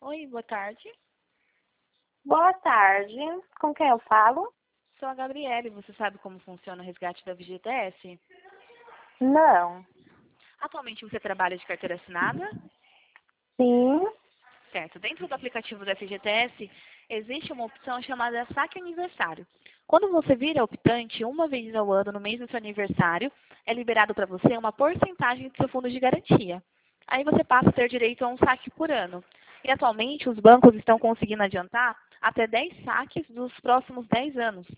Oi, boa tarde. Boa tarde. Com quem eu falo? Sou a Gabriele. Você sabe como funciona o resgate da FGTS? Não. Atualmente você trabalha de carteira assinada? Sim. Certo. Dentro do aplicativo da FGTS, existe uma opção chamada Saque Aniversário. Quando você vira optante, uma vez ao ano, no mês do seu aniversário, é liberado para você uma porcentagem do seu fundo de garantia. Aí você passa a ter direito a um saque por ano. E atualmente os bancos estão conseguindo adiantar até 10 saques dos próximos 10 anos.